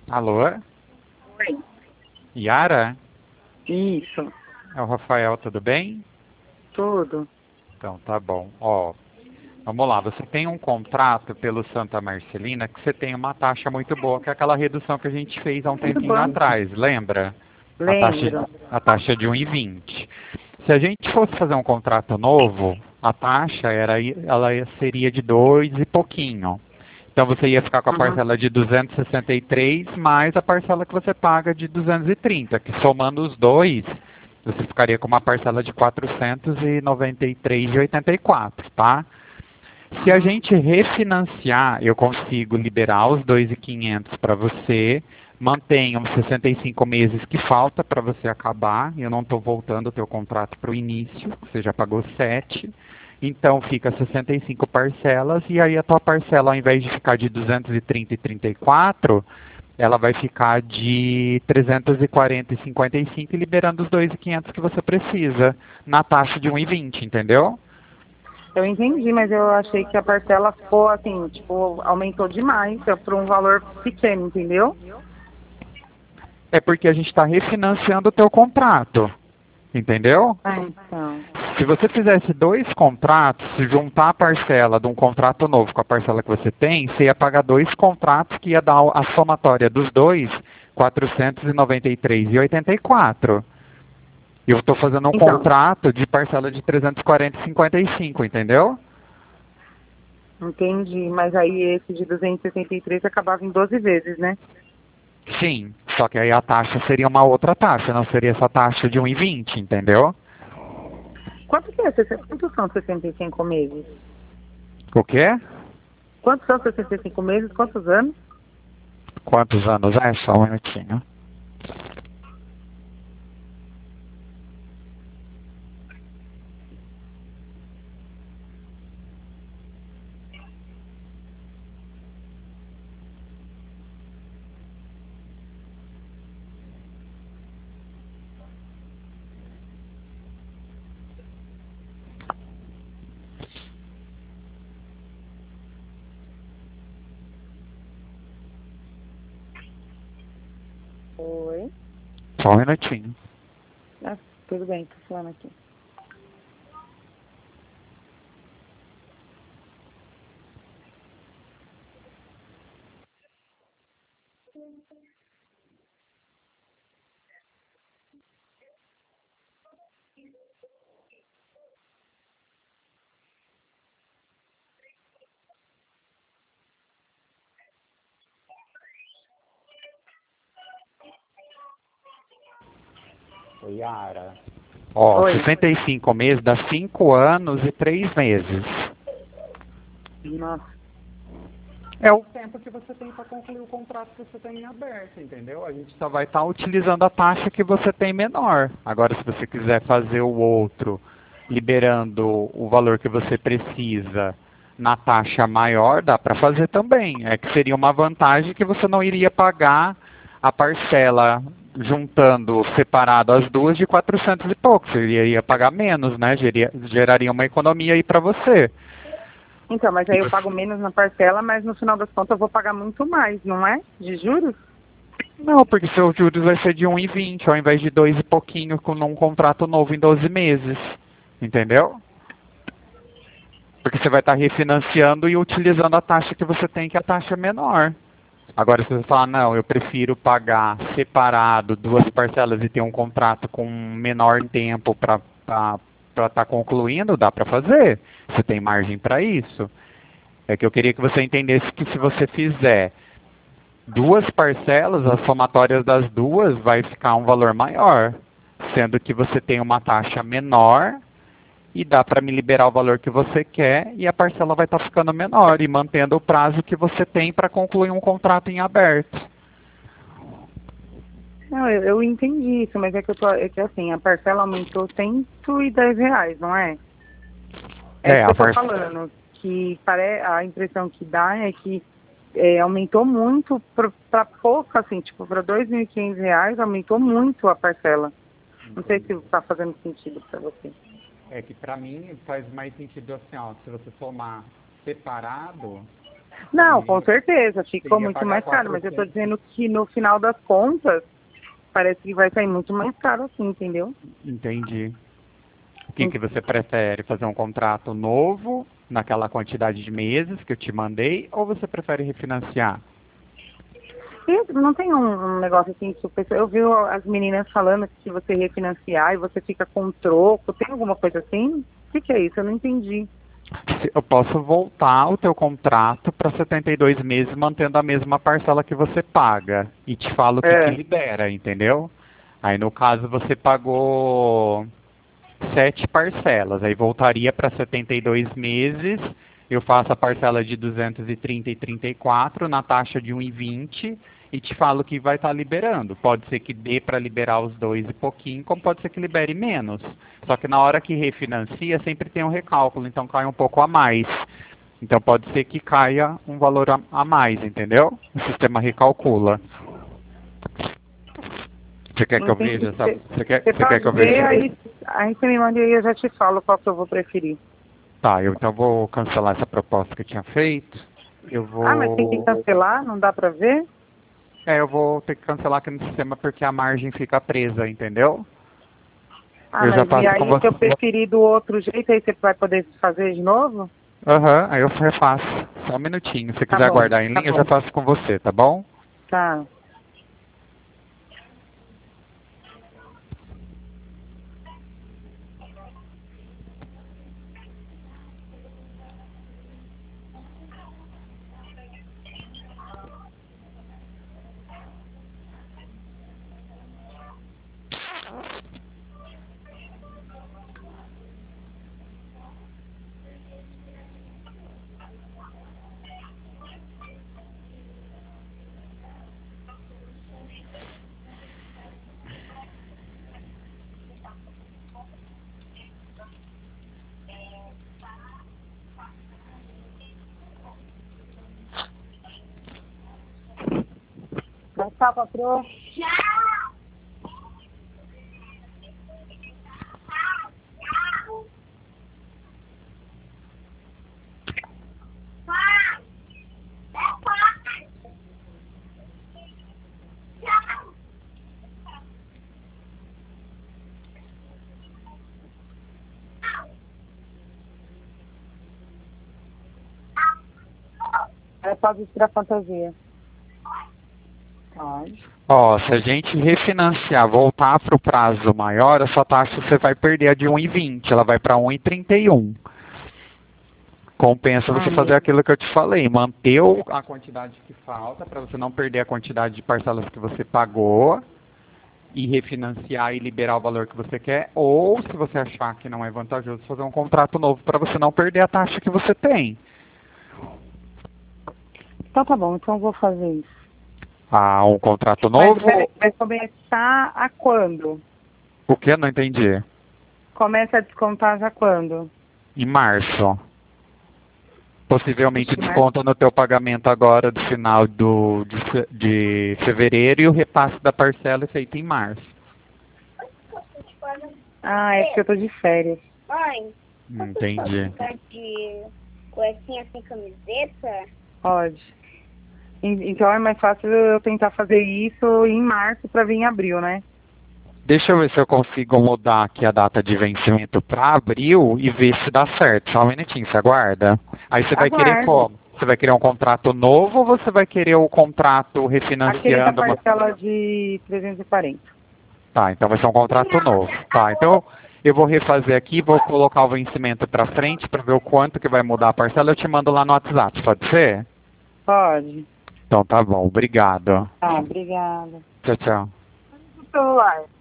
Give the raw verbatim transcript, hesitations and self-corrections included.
Alô? Oi. Yara? Isso, É o Rafael, tudo bem? tudo. Então, tá bom. Ó, vamos lá. Você tem um contrato pelo Santa Marcelina que você tem uma taxa muito boa, que é aquela redução que a gente fez há um Tudo tempinho bom? atrás, lembra? A taxa, Lembro. a taxa de um e vinte. Se a gente fosse fazer um contrato novo, a taxa era, ela seria de dois e pouquinho. Então você ia ficar com a Uhum. parcela de duzentos e sessenta e três mais a parcela que você paga de duzentos e trinta, que somando os dois, você ficaria com uma parcela de quatrocentos e noventa e três e oitenta e quatro, tá? Se a Uhum. gente refinanciar, eu consigo liberar os dois mil e quinhentos para você, mantenha os sessenta e cinco meses que falta para você acabar, eu não estou voltando o teu contrato para o início, você já pagou sete, então fica sessenta e cinco parcelas, e aí a tua parcela, ao invés de ficar de duzentos e trinta e trinta e quatro, ela vai ficar de trezentos e quarenta e cinquenta e cinco, liberando os dois mil e quinhentos que você precisa, na taxa de um e vinte, entendeu? Eu entendi, mas eu achei que a parcela ficou assim, tipo, aumentou demais para um valor pequeno, entendeu? É porque a gente está refinanciando o teu contrato, entendeu? Ah, então. Se você fizesse dois contratos, se juntar a parcela de um contrato novo com a parcela que você tem, você ia pagar dois contratos que ia dar a somatória dos dois, quatrocentos e noventa e três e oitenta e quatro. E eu estou fazendo um Então, contrato de parcela de trezentos e quarenta e cinquenta e cinco, entendeu? entendi. Mas aí esse de duzentos e sessenta e três acabava em doze vezes, né? Sim, só que aí a taxa seria uma outra taxa, não seria essa taxa de um e vinte, entendeu? Quanto que é? sessenta Quantos são sessenta e cinco meses? O quê? Quantos são sessenta e cinco meses? Quantos anos? Quantos anos é? Só um minutinho. Oi. Só um minutinho. Ah, tudo bem, tô falando aqui. Oi, Yara. Ó, Oi. sessenta e cinco meses dá cinco anos e três meses. Nossa. É o tempo que você tem para concluir o contrato que você tem em aberto, entendeu? A gente só vai estar utilizando a taxa que você tem menor. Agora, se você quiser fazer o outro, liberando o valor que você precisa na taxa maior, dá para fazer também. É que seria uma vantagem que você não iria pagar a parcela juntando separado as duas de quatrocentos e pouco. Você iria pagar menos, né? Geria- Geraria uma economia aí para você. Então, mas E aí eu pago você- menos na parcela, mas no final das contas eu vou pagar muito mais, não é? De juros? Não, porque seus juros vai ser de um e vinte ao invés de dois e pouquinho com um contrato novo em doze meses. Entendeu? Porque você vai estar refinanciando e utilizando a taxa que você tem, que é a taxa menor. Agora, se você falar, não, eu prefiro pagar separado duas parcelas e ter um contrato com menor tempo para estar concluindo, dá para fazer. Você tem margem para isso. É que eu queria que você entendesse que se você fizer duas parcelas, as somatórias das duas vai ficar um valor maior, sendo que você tem uma taxa menor e dá para me liberar o valor que você quer e a parcela vai estar ficando menor e mantendo o prazo que você tem para concluir um contrato em aberto. Não, eu, eu entendi isso, mas é que eu tô, é que assim, a parcela aumentou cento e dez reais, não é? É É, isso que a eu tô parcela. falando, que pare, a impressão que dá é que é, aumentou muito para pouco, assim, tipo, para dois mil e quinhentos reais, aumentou muito a parcela. Não sei se está fazendo sentido para você. É que para mim faz mais sentido assim, ó, se você somar separado, Não, com certeza, ficou Você ia muito pagar mais caro, mas eu tô quatrocentos. dizendo que no final das contas, parece que vai sair muito mais caro assim, entendeu? Entendi. O que, que você prefere? Fazer um contrato novo, naquela quantidade de meses que eu te mandei, ou você prefere refinanciar? E não tem um, um negócio assim, que o pessoal- eu vi as meninas falando que se você refinanciar e você fica com troco, tem alguma coisa assim? O que, que é isso? Eu não entendi. Se- Eu posso voltar o teu contrato para setenta e dois meses, mantendo a mesma parcela que você paga. E te falo o que, que É. libera, entendeu? Aí no caso você pagou sete parcelas, aí voltaria para setenta e dois meses, eu faço a parcela de duzentos e trinta e trinta e quatro na taxa de um e vinte e te falo que vai estar liberando. Pode ser que dê para liberar os dois e pouquinho, como pode ser que libere menos. Só que na hora que refinancia sempre tem um recálculo, então cai um pouco a mais. Então pode ser que caia um valor a, a mais, entendeu? O sistema recalcula. Você quer Não que eu entendi. veja essa? Você, Você quer, você você quer pode que eu ver, veja? aí, aí você me manda e eu já te falo qual que eu vou preferir. Tá, eu então vou cancelar essa proposta que eu tinha feito. Eu Ah, mas tem que vou. cancelar? Não dá pra ver? É, eu vou ter que cancelar aqui no sistema porque a margem fica presa, entendeu? Ah, Eu já mas e faço com aí se você. eu preferir do outro jeito, aí você vai poder fazer de novo? Aham, aí eu refaço. Só um minutinho. Se você Tá quiser bom, aguardar em tá linha, eu já bom. faço com você, tá bom? Tá. Vai ficar, patroa? É pode tirar fantasia. Pode. Ó, se a gente refinanciar, voltar para o prazo maior, a sua taxa você vai perder a de um e vinte, ela vai para um e trinta e um. Compensa você Ah, fazer aquilo que eu te falei, manter o- a quantidade que falta para você não perder a quantidade de parcelas que você pagou e refinanciar e liberar o valor que você quer, ou se você achar que não é vantajoso, fazer um contrato novo para você não perder a taxa que você tem. então tá bom, então eu vou fazer isso. Ah, um contrato Mas novo? vai, vai começar a quando? O que? Não entendi. Começa a descontar já quando? Em março. Possivelmente Ixi, mas... desconta no teu pagamento agora do final do, de, fe- de fevereiro e o repasse da parcela é feito em março. Ah, é porque eu tô de férias. Mãe, Entendi. ficar de cuequinha sem camiseta? Pode. En- Então é mais fácil eu tentar fazer isso em março para vir em abril, né? Deixa eu ver se eu consigo mudar aqui a data de vencimento para abril e ver se dá certo. Só um minutinho, você aguarda. Aí você vai querer Aguardo. como? Você vai querer um contrato novo ou você vai querer o contrato Aquele da refinanciando? uma- parcela de trezentos e quarenta. Tá, então vai ser um contrato novo. Tá, então eu vou refazer aqui, vou colocar o vencimento para frente para ver o quanto que vai mudar a parcela. Eu te mando lá no WhatsApp, pode ser? Pode. Então tá bom, obrigado. Ah, obrigada. Tchau, tchau. O celular.